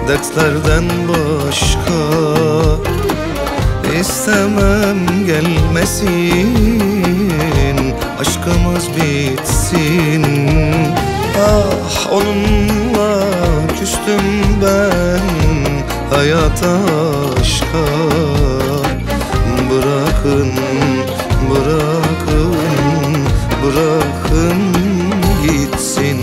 dertlerden başka. İstemem gelmesin, aşkımız bitsin. Ah, onunla küstüm ben hayata, aşka. Bırakın, bırakın, bırakın gitsin.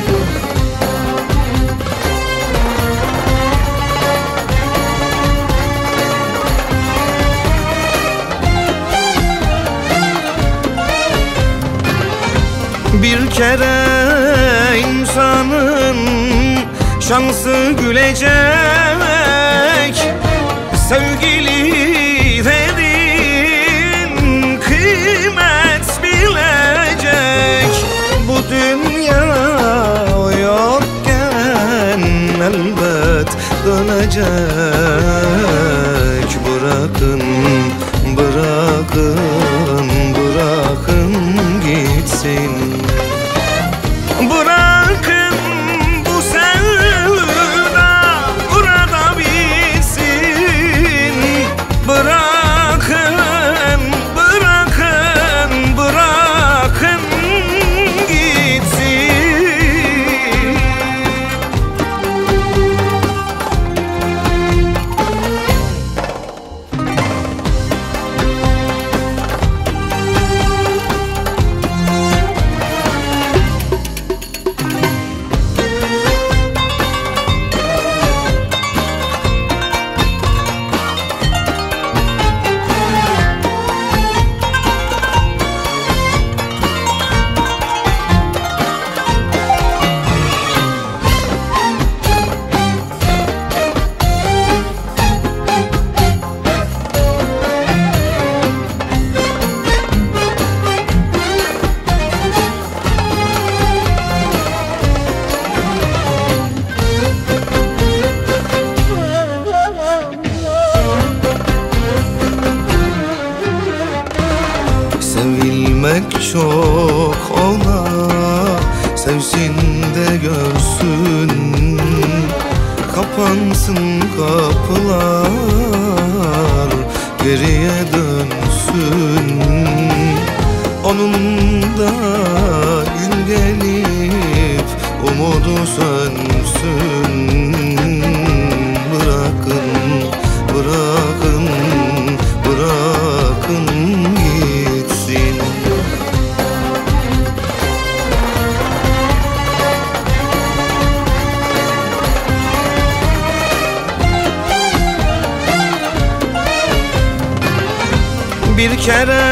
Bir kere insanın şansı gülecek, sevgili dedin kıymet bilecek. Bu dünya yokken elbet dönecek. Bırakın, bırakın, bırakın gitsin. Bırakın bu sevda burada bitsin. Bırakın, bırakın, bırakın gitsin. Sevilmek çok ona, sevsin de görsün. Kapansın kapılar, geriye dönsün. Onun da gün gelip umudu sönsün. Bırakın, bırakın, bırakın gitsin. Bir kere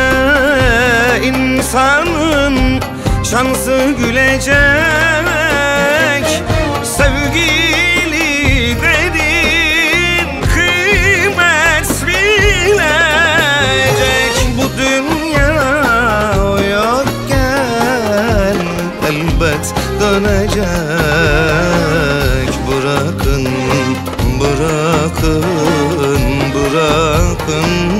insanın şansı gülecek, sevgili dedin kıymet bilecek. Bu dünya yokken elbet dönecek. Bırakın, bırakın, bırakın